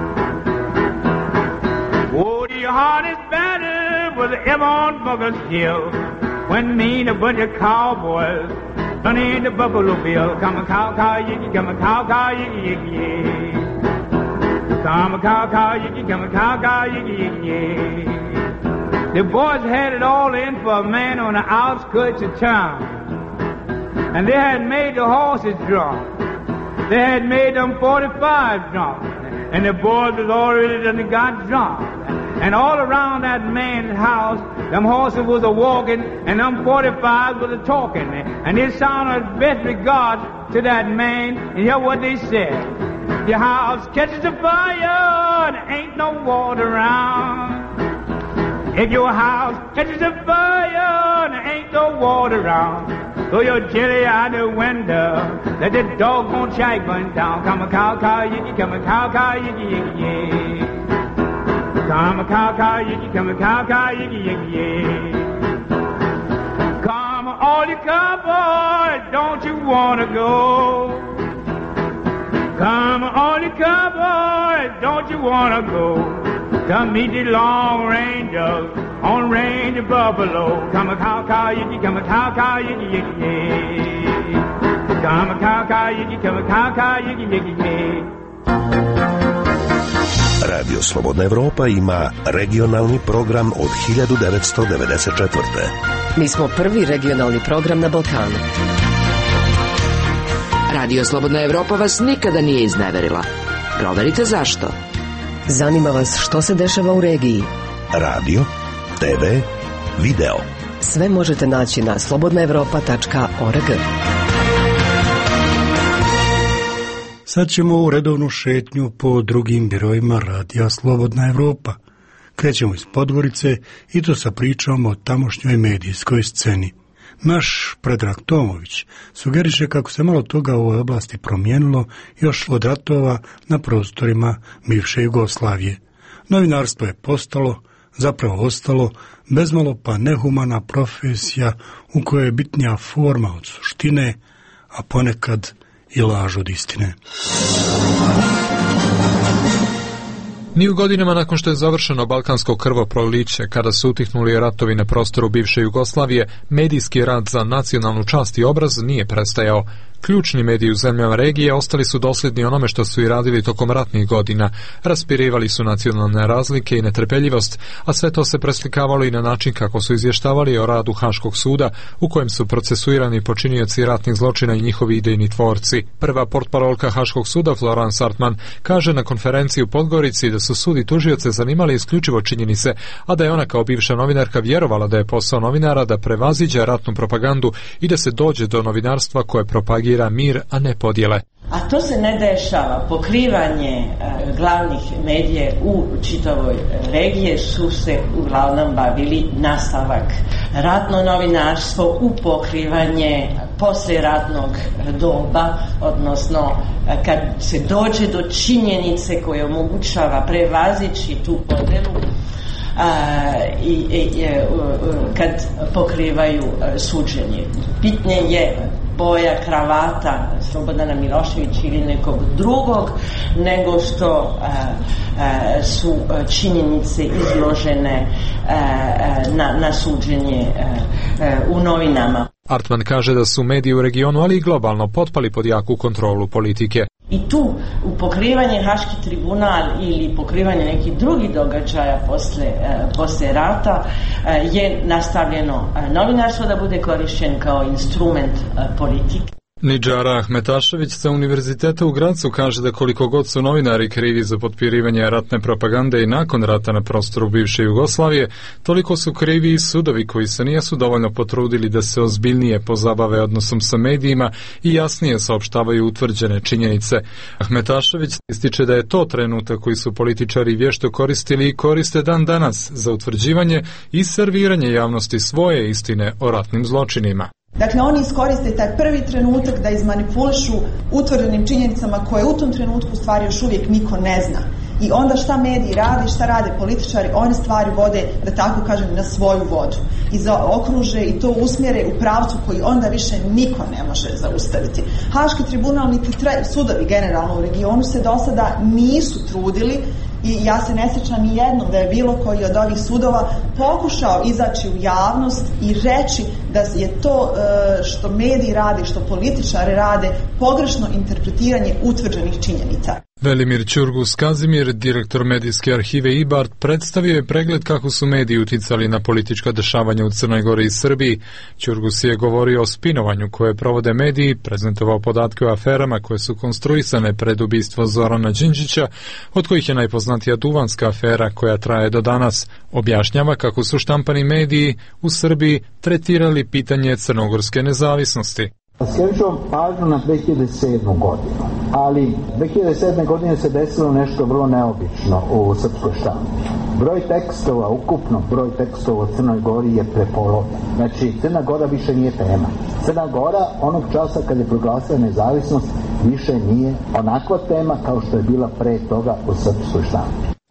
Oh, the hardest battle was ever on Bunker's Hill. When me and a bunch of cowboys run into Buffalo Bill. Come a cow, cow, yiggy, come a cow, cow, yiggy, yiggy, yeah. Come a cow, cow, yiggy, come a cow, cow, yiggy, yiggy, yeah. The boys had it all in for a man on the outskirts of town. And they had made the horses drunk. They had made them forty-five drunk. And the boys was already done got drunk. And all around that man's house, them horses was a walking, and them forty-fives was a talking. And they sounded best regards to that man. And hear what they said. Your house catches a fire, there ain't no water around. If your house catches a fire, there ain't no water around. Throw your jelly out the window, let the doggone shack burn down. Come a cow, cow, yiggy, come a cow, cow, yiggy, yiggy, yeah. Come a cow, cow, yiggy, come a cow, cow, yiggy, yiggy, yiggy. Come all you cowboys, don't you wanna go? Come all you cowboys, don't you wanna go? Come meet the long rangers on range of buffalo. Come a cow, cow, yiggy, come a cow, cow, yiggy, yiggy, yiggy. Come a cow, cow, yiggy, come a cow, cow, yiggy, yiggy, yiggy. Radio Slobodna Evropa ima regionalni program od hiljadu devetsto devedeset četvrte. Mi smo prvi regionalni program na Balkanu. Radio Slobodna Evropa vas nikada nije izneverila. Proverite zašto. Zanima vas što se dešava u regiji. Radio, te ve, video. Sve možete naći na slobodna evropa tačka org. Sad ćemo u redovnu šetnju po drugim birojima Radija Slobodna Evropa. Krećemo iz Podgorice i to sa pričom o tamošnjoj medijskoj sceni. Naš Predrag Tomović sugeriše kako se malo toga u ovoj oblasti promijenilo još od ratova na prostorima bivše Jugoslavije. Novinarstvo je postalo, zapravo ostalo, bezmalo pa nehumana profesija u kojoj je bitnija forma od suštine, a ponekad i laž od istine. Ni u godinama nakon što je završeno balkansko krvoproliće, kada su utihnuli ratovi na prostoru bivše Jugoslavije, medijski rad za nacionalnu čast i obraz nije prestajao. Ključni mediji u zemljama regije ostali su dosljedni onome što su i radili tokom ratnih godina. Raspirivali su nacionalne razlike i netrpeljivost, a sve to se preslikavalo i na način kako su izvještavali o radu Haškog suda, u kojem su procesuirani počinioci ratnih zločina i njihovi idejni tvorci. Prva portparolka Haškog suda, Florence Artman, kaže na konferenciji u Podgorici da su sud i tužioce zanimali isključivo činjenice, a da je ona kao bivša novinarka vjerovala da je posao novinara da prevaziđe ratnu propagandu i da se dođe do novinarstva koje propagira mir, a ne podjele. A to se ne dešava. Pokrivanje e, glavnih medija u čitavoj regiji su se uglavnom bavili nastavak ratno novinarstvo u pokrivanje poslijeratnog doba, odnosno kad se dođe do činjenice koja omogućava prevazići tu podjelu. Uh, i, i uh, kad pokrivaju uh, suđenje. Bitnije je boja kravata Slobodana Miloševića ili nekog drugog nego što uh, uh, su uh, činjenice izložene uh, na, na suđenje uh, uh, u novinama. Artman kaže da su mediji u regionu, ali i globalno, potpali pod jaku kontrolu politike. I tu u pokrivanje Haški tribunal ili pokrivanje nekih drugih događaja posle, eh, posle rata eh, je nastavljeno eh, novinarstvo da bude korišćen kao instrument eh, politike. Nidžara Ahmetašević sa Univerziteta u Gracu kaže da koliko god su novinari krivi za potpirivanje ratne propagande i nakon rata na prostoru bivše Jugoslavije, toliko su krivi i sudovi koji se nijesu dovoljno potrudili da se ozbiljnije pozabave odnosom sa medijima i jasnije saopštavaju utvrđene činjenice. Ahmetašević ističe da je to trenutak koji su političari vješto koristili i koriste dan danas za utvrđivanje i serviranje javnosti svoje istine o ratnim zločinima. Dakle, oni iskoriste taj prvi trenutak da izmanipulišu utvrđenim činjenicama koje u tom trenutku stvari još uvijek niko ne zna. I onda šta mediji rade, šta rade političari, one stvari vode, da tako kažem, na svoju vodu. I zaokruže i to usmjere u pravcu koji onda više niko ne može zaustaviti. Haški tribunal niti tre, sudovi generalno u regionu se do sada nisu trudili i ja se ne sjećam ni jednom da je bilo koji od ovih sudova pokušao izaći u javnost i reći da je to što mediji rade, što političari rade, pogrešno interpretiranje utvrđenih činjenica. Velimir Ćurgus Kazimir, direktor medijske arhive IBART, predstavio je pregled kako su mediji uticali na politička dešavanja u Crnoj Gori i Srbiji. Ćurgus je govorio o spinovanju koje provode mediji, prezentovao podatke o aferama koje su konstruisane pred ubistvo Zorana Đinđića, od kojih je najpoznatija Duvanska afera koja traje do danas. Objašnjava kako su štampani mediji u Srbiji tretirali pitanje crnogorske nezavisnosti. Skreću vam pažnju na dve hiljade sedmu godinu, ali dve hiljade sedme godine se desilo nešto vrlo neobično u srpskoj štampi. Broj tekstova, ukupno broj tekstova u Crnoj Gori je prepolovljen. Znači, Crna Gora više nije tema. Crna Gora onog časa kad je proglasila nezavisnost više nije onakva tema kao što je bila pre toga u srpskoj štampi.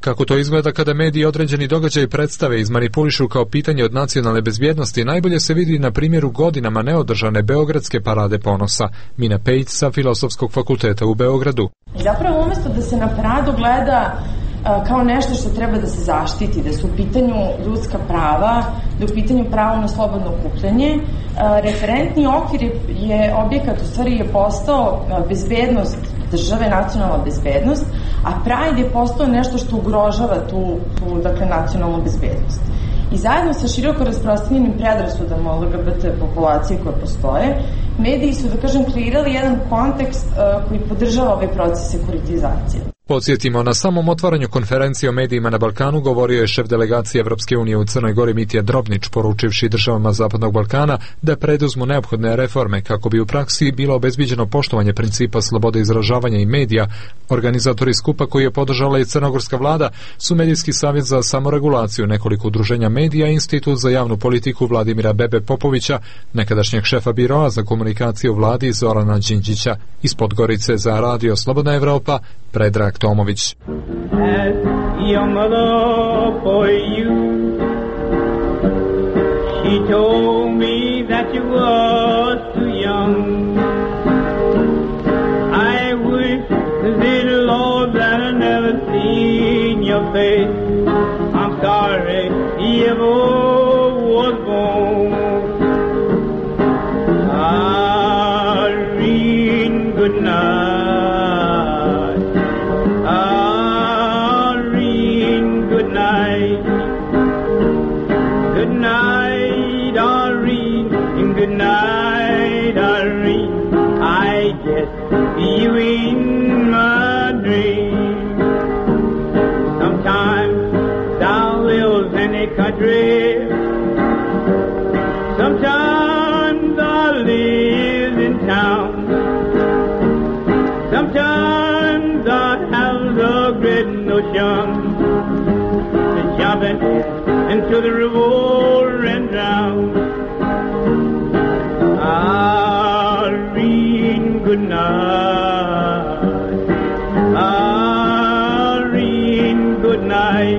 Kako to izgleda kada mediji određeni događaj predstave i izmanipulišu kao pitanje od nacionalne bezbjednosti, najbolje se vidi na primjeru godinama neodržane Beogradske parade ponosa. Mina Pejić sa Filozofskog fakulteta u Beogradu. Zapravo umjesto da se na paradu gleda kao nešto što treba da se zaštiti, da su u pitanju ljudska prava, da je u pitanju pravo na slobodno okupljanje, referentni okvir je objekat, u stvari je postao bezbednost države, nacionalna bezbednost, a Pride je postao nešto što ugrožava tu, tu dakle, nacionalnu bezbednost. I zajedno sa široko rasprostranjenim predrasudama o L G B T populacije koje postoje, mediji su, da kažem, kreirali jedan kontekst uh, koji podržava ovaj proces sekuritizacije. Podsjetimo, na samom otvaranju konferencije o medijima na Balkanu govorio je šef delegacije Evropske unije u Crnoj Gori Mitja Drobnić, poručivši državama Zapadnog Balkana da preduzmu neophodne reforme kako bi u praksi bilo obezbiđeno poštovanje principa slobode izražavanja i medija. Organizatori skupa koji je podržala i crnogorska vlada su Medijski savjet za samoregulaciju, nekoliko udruženja medija i Institut za javnu politiku Vladimira Bebe Popovića, nekadašnjeg šefa biroa za komunikaciju u vladi Zorana Đinđića. Iz Podgorice za Radio Slobodna Evropa, Predrag Tomović. As your mother for you, she told me that you was too young. I wish the Lord that I never seen your face. I'm sorry you ever was born. Irene, good night. You in my dream. Sometimes thou lives in a country. Sometimes I live in town. Sometimes I have the great notion to jump into the river and drown. Irene, good night. Irene, good night.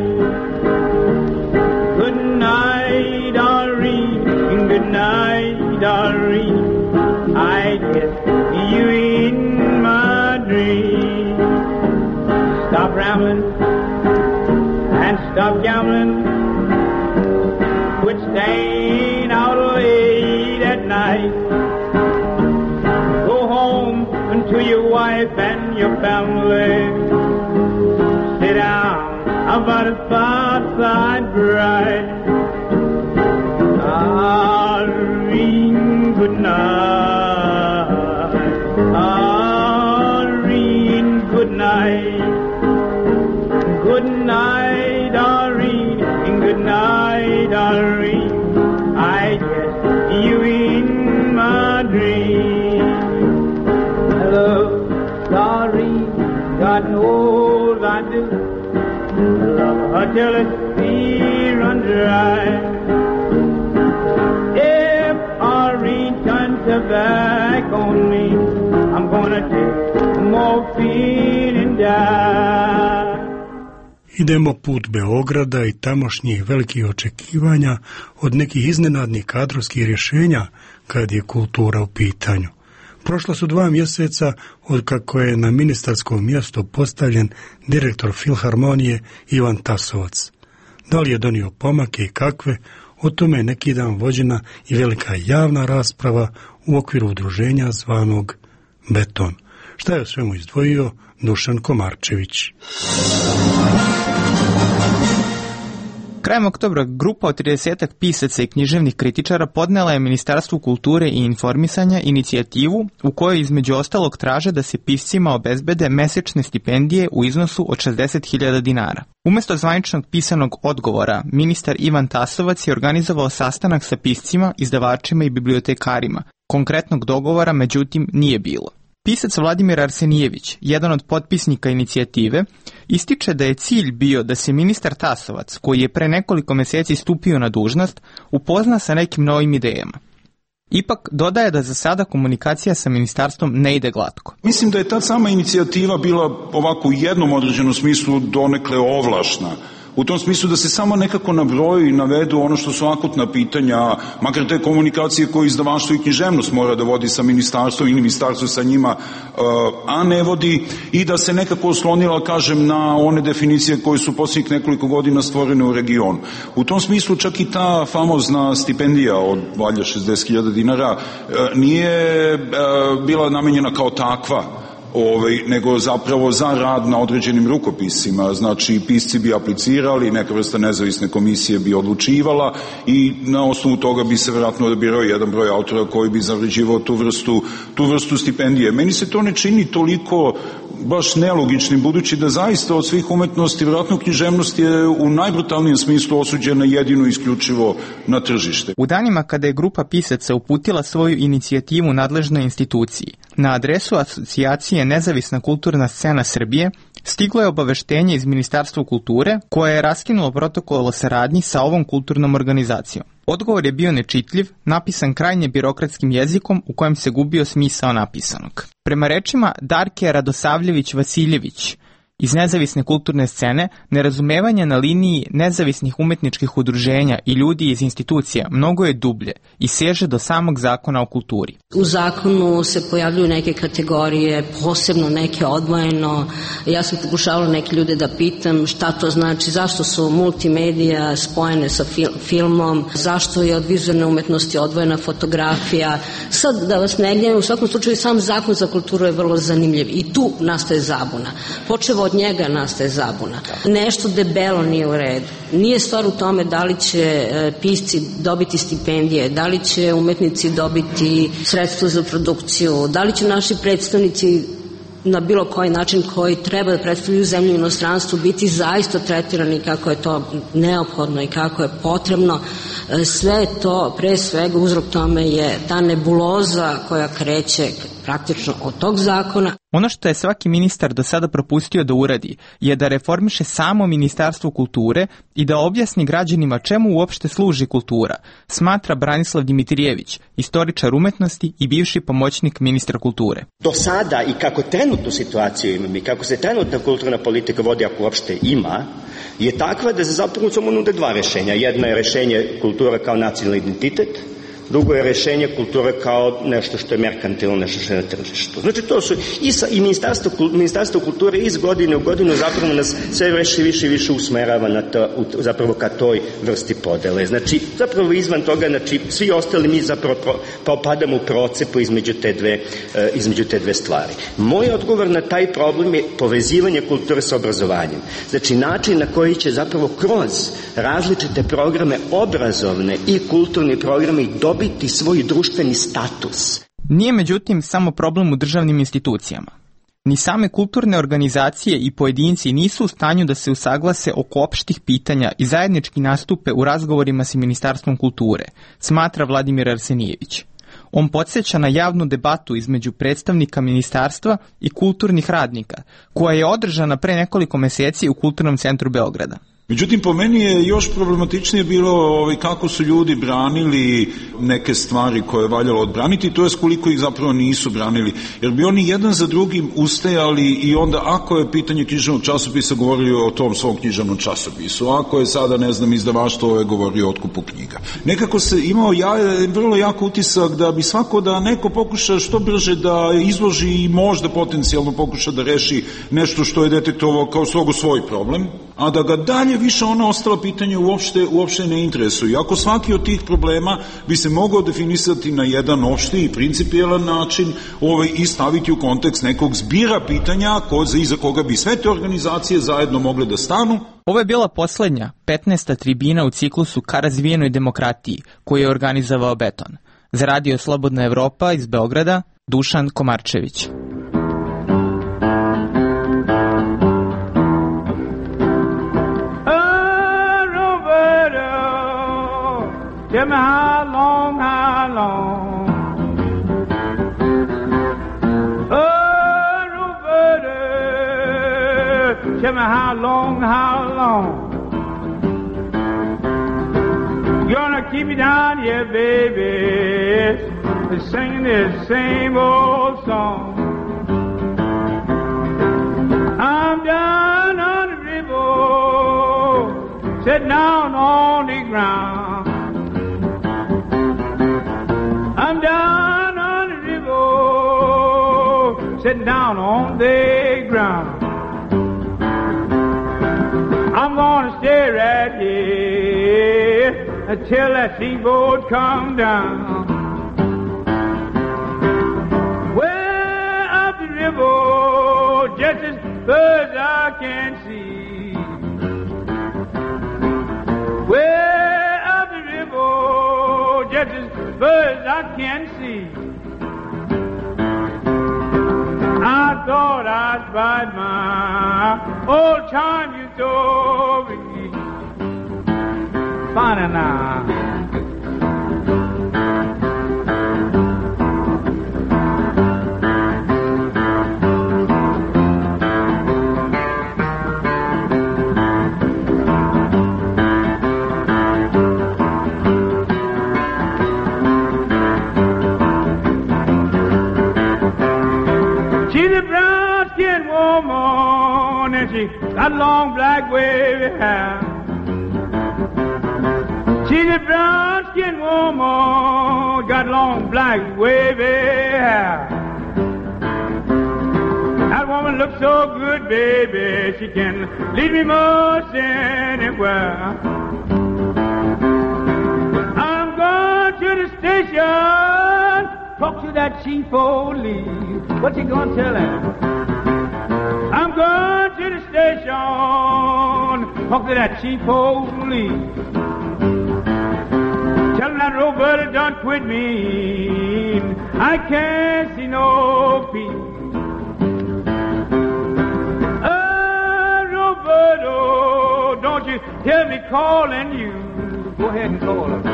Good night, Irene. Good night, Irene. I guess you in my dream. Stop rambling and stop gambling. Quit staying out late at night. Go home to your wife and your family. Sit down by the fireside bright. Irene, good night. Irene, good night. Good night, Irene. Good night, Irene. I guess you in my dream. Love, sorry, God knows I do. Love her till it's fear run dry. If Irene turns her back on me, I'm gonna take morphine and die. Idemo put Beograda i tamošnjih velikih očekivanja od nekih iznenadnih kadrovskih rješenja kad je kultura u pitanju. Prošla su dva mjeseca od kako je na ministarsko mjesto postavljen direktor Filharmonije Ivan Tasovac. Da li je donio pomake i kakve, o tome je neki dan vođena i velika javna rasprava u okviru udruženja zvanog Beton. Šta je o svemu izdvojio Dušan Komarčević? Krajem oktobra grupa od tridesetak pisaca i književnih kritičara podnela je Ministarstvu kulture i informisanja inicijativu u kojoj između ostalog traže da se piscima obezbede mesečne stipendije u iznosu od šezdeset hiljada dinara. Umjesto zvaničnog pisanog odgovora, ministar Ivan Tasovac je organizovao sastanak sa piscima, izdavačima i bibliotekarima. Konkretnog dogovora, međutim, nije bilo. Pisac Vladimir Arsenijević, jedan od potpisnika inicijative, ističe da je cilj bio da se ministar Tasovac, koji je pre nekoliko mjeseci stupio na dužnost, upozna sa nekim novim idejama. Ipak dodaje da za sada komunikacija sa ministarstvom ne ide glatko. Mislim da je ta sama inicijativa bila ovako u jednom određenom smislu donekle ovlašna. U tom smislu da se samo nekako nabroju i navedu ono što su akutna pitanja, makar te komunikacije koje izdavaštvo i književnost mora da vodi sa ministarstvom ili ministarstvo sa njima, a ne vodi, i da se nekako oslonila, kažem, na one definicije koje su posljednjih nekoliko godina stvorene u regionu. U tom smislu čak i ta famozna stipendija od valjda šezdeset hiljada dinara nije bila namenjena kao takva, Ovaj, nego zapravo za rad na određenim rukopisima. Znači, pisci bi aplicirali, neka vrsta nezavisne komisije bi odlučivala i na osnovu toga bi se vjerojatno odabirao jedan broj autora koji bi zavređivao tu vrstu, tu vrstu stipendije. Meni se to ne čini toliko baš nelogičnim, budući da zaista od svih umetnosti, vjerojatno književnost je u najbrutalnijem smislu osuđena jedino isključivo na tržište. U danima kada je grupa pisaca uputila svoju inicijativu nadležnoj instituciji, na adresu Asocijacije Nezavisna kulturna scena Srbije stiglo je obaveštenje iz Ministarstva kulture koje je raskinulo protokol o saradnji sa ovom kulturnom organizacijom. Odgovor je bio nečitljiv, napisan krajnje birokratskim jezikom u kojem se gubio smisao napisanog. Prema rečima Darke Radosavljević-Vasiljević iz nezavisne kulturne scene, nerazumevanje na liniji nezavisnih umetničkih udruženja i ljudi iz institucija mnogo je dublje i seže do samog zakona o kulturi. U zakonu se pojavljuju neke kategorije, posebno neke odvojeno. Ja sam pokušavala neke ljude da pitam šta to znači, zašto su multimedija spojene sa fil filmom, zašto je od vizualne umetnosti odvojena fotografija. Sad da vas ne gnjavim, u svakom slučaju sam zakon za kulturu je vrlo zanimljiv i tu nastaje zabuna. Počevo od njega nastaje zabuna. Nešto debelo nije u redu. Nije stvar u tome da li će e, pisci dobiti stipendije, da li će umetnici dobiti sredstvo za produkciju, da li će naši predstavnici na bilo koji način koji treba da predstavljaju zemlju i inostranstvu biti zaista tretirani kako je to neophodno i kako je potrebno. Sve to, pre svega, uzrok tome je ta nebuloza koja kreće praktično od tog zakona. Ono što je svaki ministar do sada propustio da uradi je da reformiše samo Ministarstvo kulture i da objasni građanima čemu uopšte služi kultura, smatra Branislav Dimitrijević, istoričar umetnosti i bivši pomoćnik ministra kulture. Do sada i kako trenutnu situaciju imam i kako se trenutna kulturna politika vodi, ako uopšte ima, je takva da se zapravo samo nude dva rešenja. Jedno je rešenje kultura kao nacionalni identitet, drugo je rešenje kulture kao nešto što je merkantilno, nešto što je na tržištu. Znači to su i, sa, i ministarstvo, ministarstvo kulture iz godine u godinu zapravo nas sve više više i više usmerava na to, zapravo ka toj vrsti podele. Znači zapravo izvan toga, znači svi ostali mi zapravo popadamo u procepu između te dve, između te dve stvari. Moj odgovor na taj problem je povezivanje kulture sa obrazovanjem. Znači način na koji će zapravo kroz različite programe obrazovne i kulturni programe i dobiti svoj društveni status. Nije međutim samo problem u državnim institucijama. Ni same kulturne organizacije i pojedinci nisu u stanju da se usaglase oko opštih pitanja i zajednički nastupe u razgovorima sa Ministarstvom kulture, smatra Vladimir Arsenijević. On podsjeća na javnu debatu između predstavnika ministarstva i kulturnih radnika, koja je održana pre nekoliko meseci u Kulturnom centru Beograda. Međutim, po meni je još problematičnije bilo ovaj, kako su ljudi branili neke stvari koje je valjalo odbraniti, to je koliko ih zapravo nisu branili. Jer bi oni jedan za drugim ustajali i onda ako je pitanje književnog časopisa govorili o tom svom književnom časopisu, ako je sada, ne znam, izdavaštvo je govorio o otkupu knjiga. Nekako se imao ja, vrlo jak utisak da bi svako da neko pokuša što brže da izloži i možda potencijalno pokuša da reši nešto što je detektovao kao strogo svoj problem, a da ga dalje više ona ostala pitanja uopšte, uopšte ne interesuju. Iako svaki od tih problema bi se mogao definisati na jedan opšti i principijelan način ovaj, i staviti u kontekst nekog zbira pitanja ko, iza koga bi sve te organizacije zajedno mogle da stanu. Ovo je bila poslednja, petnaesta tribina u ciklusu ka razvijenoj demokratiji koju je organizovao Beton. Za Radio Slobodna Evropa iz Beograda, Dušan Komarčević. Tell me how long, how long. Oh, Roberta, tell me how long, how long. You're gonna keep me down here, baby. is singing this same old song. I'm down on the river, sitting down on the ground. I'm down on the river, sitting down on the ground. I'm gonna stay right here until that steamboat come down. Way up the river, just as far as I can see. Way up the river, just as far as I can see. I thought I'd find my old time you told me. Funny now. She's a brown-skinned woman and she got long black wavy hair. She's a brown-skinned woman, got long black wavy hair. That woman looks so good, baby, she can lead me most anywhere. I'm going to the station, talk to that chief old Lee. What you gonna tell him? I'm going to the station, talk to that chief old Lee. Tell him that Roberta done quit me. I can't see no peace. Oh, Roberta, don't you hear me calling you? Go ahead and call her.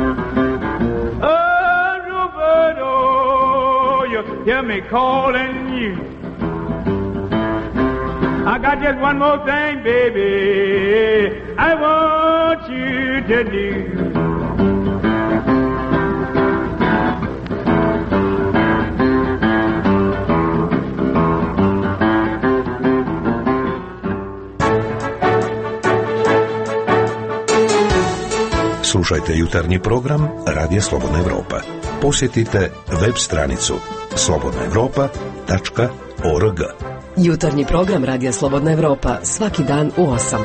Oh, Roberta, you hear me calling you. I got just one more thing, baby, I want you to do. Slušajte jutarnji program Radija Slobodna Evropa. Posjetite web stranicu slobodna evropa tačka org. Jutarnji program Radija Slobodna Evropa svaki dan u osam.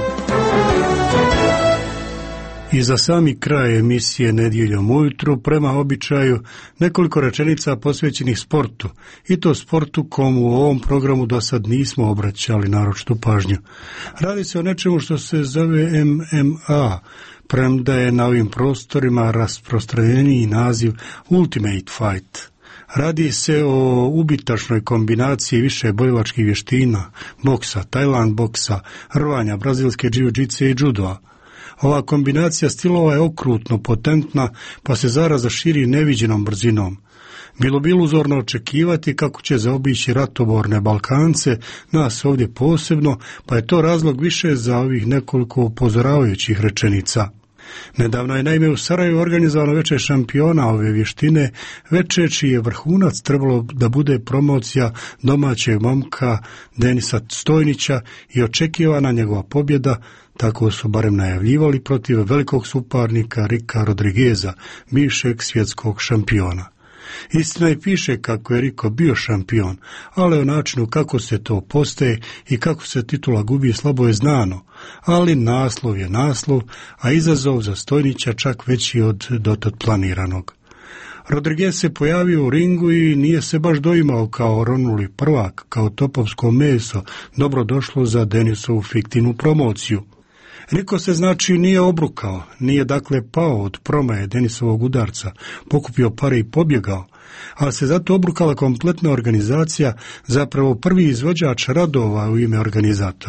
I za sami kraj emisije Nedjeljom ujutru, prema običaju, nekoliko rečenica posvećenih sportu, i to sportu komu u ovom programu do sad nismo obraćali naročitu pažnju. Radi se o nečemu što se zove M M A, premda je na ovim prostorima rasprostranjeniji naziv Ultimate Fight. Radi se o ubitačnoj kombinaciji više borilačkih vještina, boksa, tajland boksa, rvanja, brazilske džiu-džice i judoa. Ova kombinacija stilova je okrutno potentna, pa se zaraza širi neviđenom brzinom. Bilo bi iluzorno očekivati kako će zaobići ratoborne Balkance, nas ovdje posebno, pa je to razlog više za ovih nekoliko upozoravajućih rečenica. Nedavno je naime u Sarajevu organizovano veče šampiona ove vještine, veče čiji je vrhunac trebalo da bude promocija domaćeg momka Denisa Stojnića i očekivana njegova pobjeda, tako su barem najavljivali, protiv velikog suparnika Rika Rodrigueza, bivšeg svjetskog šampiona. Istina i piše kako je Riko bio šampion, ali o načinu kako se to postaje i kako se titula gubi slabo je znano, ali naslov je naslov, a izazov za Stojnića čak veći od dotad planiranog. Rodriguez se pojavio u ringu i nije se baš doimao kao ronuli prvak, kao topovsko meso, dobro došlo za Denisovu fiktivnu promociju. Riko se znači nije obrukao, nije dakle pao od promaje Denisovog udarca, pokupio pare i pobjegao, ali se zato obrukala kompletna organizacija, zapravo prvi izvođač radova u ime organizatora.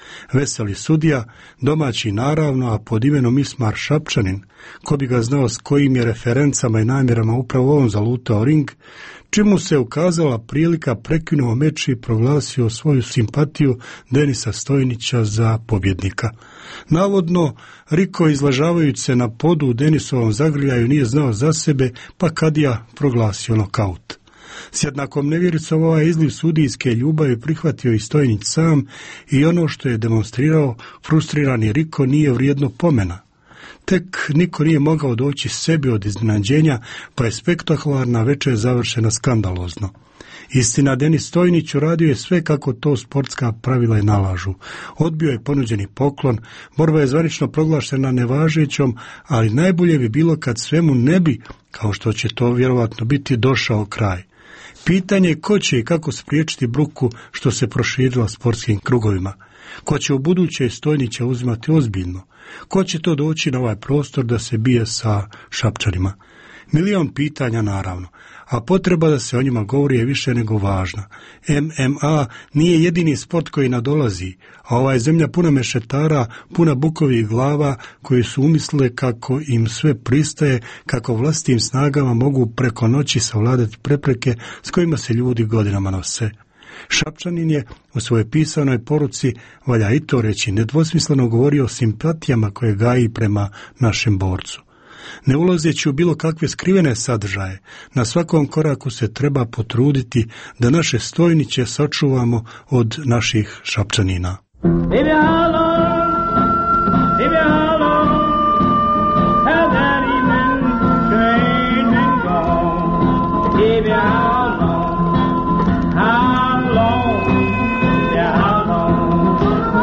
Veseli sudija, domaći naravno, a pod imenom Ismar Šapčanin, ko bi ga znao s kojim je referencama i namjerama upravo on zalutao ring, čemu se ukazala prilika prekinuo meč i proglasio svoju simpatiju Denisa Stojnića za pobjednika. Navodno, Riko, izlažavajući se na podu u Denisovom zagrljaju, nije znao za sebe, pa kadija proglasio nokaut. S jednakom nevjericom ovaj izliv sudijske ljubavi prihvatio i Stojnić sam i ono što je demonstrirao frustrirani Riko nije vrijedno pomena. Tek niko nije mogao doći sebi od iznenađenja, pa je spektakularna večer završena skandalozno. Istina, Denis Stojnić uradio je sve kako to sportska pravila i nalažu. Odbio je ponuđeni poklon, borba je zvanično proglašena nevažećom, ali najbolje bi bilo kad svemu ne bi, kao što će to vjerovatno biti, došao kraj. Pitanje je ko će i kako spriječiti bruku što se proširila sportskim krugovima. Ko će u buduće Stojnića uzimati ozbiljno? Ko će to doći na ovaj prostor da se bije sa Šapčanima? Milion pitanja naravno, a potreba da se o njima govori je više nego važna. M M A nije jedini sport koji nadolazi, a ova je zemlja puna mešetara, puna bukovih glava koji su umislile kako im sve pristaje, kako vlastitim snagama mogu preko noći savladati prepreke s kojima se ljudi godinama nose. Šapčanin je u svojoj pisanoj poruci, valja i to reći, nedvosmisleno govorio o simpatijama koje gaji prema našem borcu. Ne ulazeći u bilo kakve skrivene sadržaje, na svakom koraku se treba potruditi da naše Stojniće sačuvamo od naših Šapčanina. Baby, how long, baby, how long has that evening train been gone? Baby, how long, how long, yeah, how long?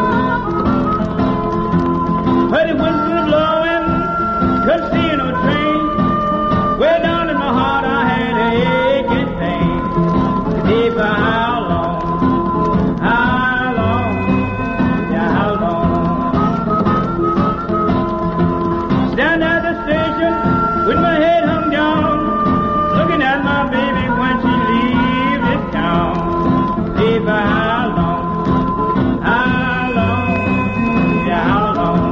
But it was good blowing, could see no train. Way down in my heart I had a aching pain. Baby, how long, how long, yeah, how long? Stand at the station with my head hung down, looking at my baby when she leaves this town. Baby, how long, how long, yeah, how long?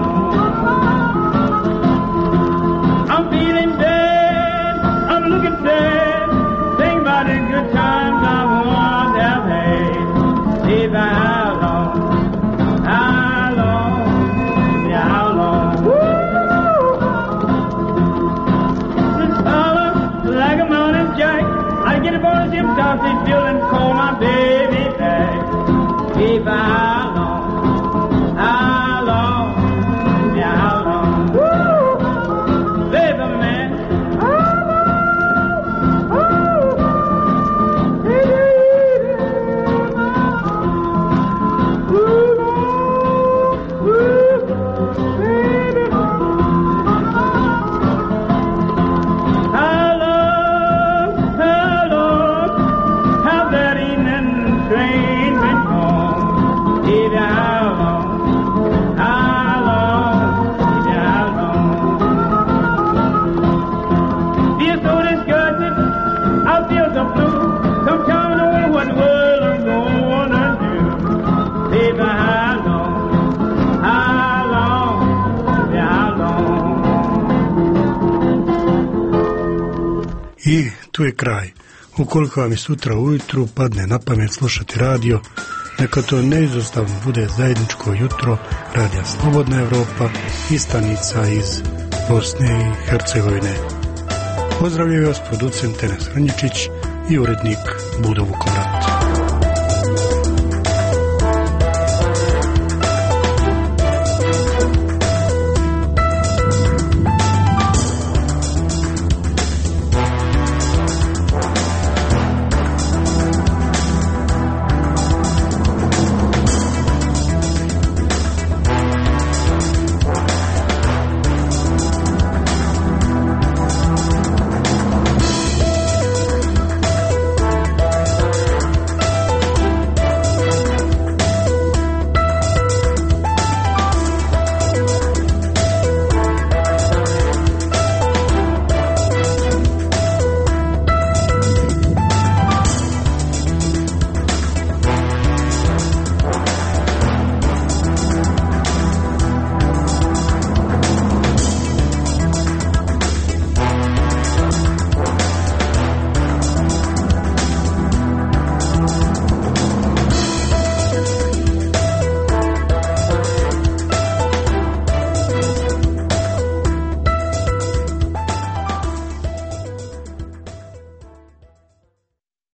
I'm feeling bad, I'm looking sad, think about the good times I once have had. Baby, how long, how long, yeah, how long? This fella, like a mountain jack, I get up on the gym top, they feel and call my baby back. Baby, how long, how long, yeah, how long? Baby, man. How long, how long have that evening train been gone? Baby, how long, how long, baby, how long? Feel so disgusted, I feel so blue. Sometimes I know what the world is gonna do. Baby, how long, how long, baby, how long? I tu je kraj. Ukoliko vam je sutra ujutru padne na pamet slušati radio, neka to neizostavno bude zajedničko jutro Radija Slobodna Evropa i stanica iz Bosne i Hercegovine. Pozdravljaju vas producent Enes Ranjičić i urednik Budo Vukovar.